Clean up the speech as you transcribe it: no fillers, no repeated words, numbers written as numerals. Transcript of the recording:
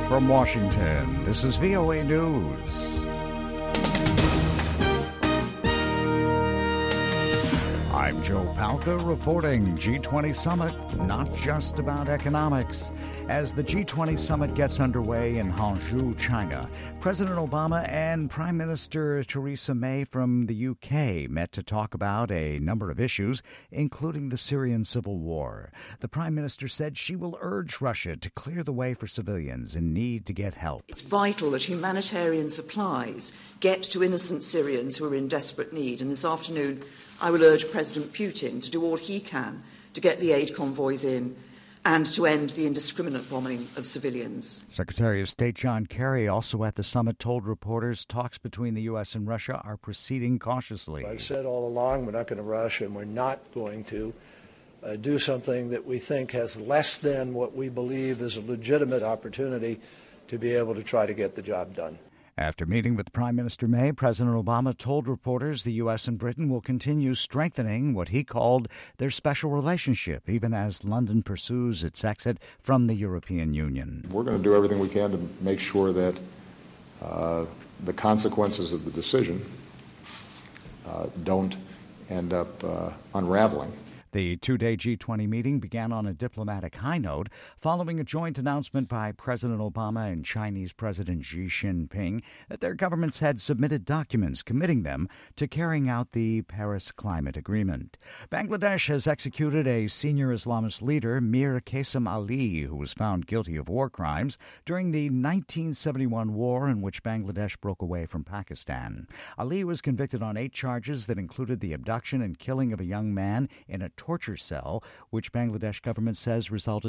From Washington, this is VOA News. I'm Joe Palca reporting G20 Summit, not just about economics. As the G20 Summit gets underway in Hangzhou, China, President Obama and Prime Minister Theresa May from the UK met to talk about a number of issues, including the Syrian civil war. The Prime Minister said she will urge Russia to clear the way for civilians in need to get help. It's vital that humanitarian supplies get to innocent Syrians who are in desperate need, and this afternoon I will urge President Putin to do all he can to get the aid convoys in and to end the indiscriminate bombing of civilians. Secretary of State John Kerry, also at the summit, told reporters talks between the U.S. and Russia are proceeding cautiously. I've said all along we're not going to rush, and we're not going to do something that we think has less than what we believe is a legitimate opportunity to be able to try to get the job done. After meeting with Prime Minister May, President Obama told reporters the U.S. and Britain will continue strengthening what he called their special relationship, even as London pursues its exit from the European Union. We're going to do everything we can to make sure that the consequences of the decision don't end up unraveling. The two-day G20 meeting began on a diplomatic high note following a joint announcement by President Obama and Chinese President Xi Jinping that their governments had submitted documents committing them to carrying out the Paris Climate Agreement. Bangladesh has executed a senior Islamist leader, Mir Qasim Ali, who was found guilty of war crimes during the 1971 war in which Bangladesh broke away from Pakistan. Ali was convicted on 8 charges that included the abduction and killing of a young man in a torture cell, which Bangladesh government says resulted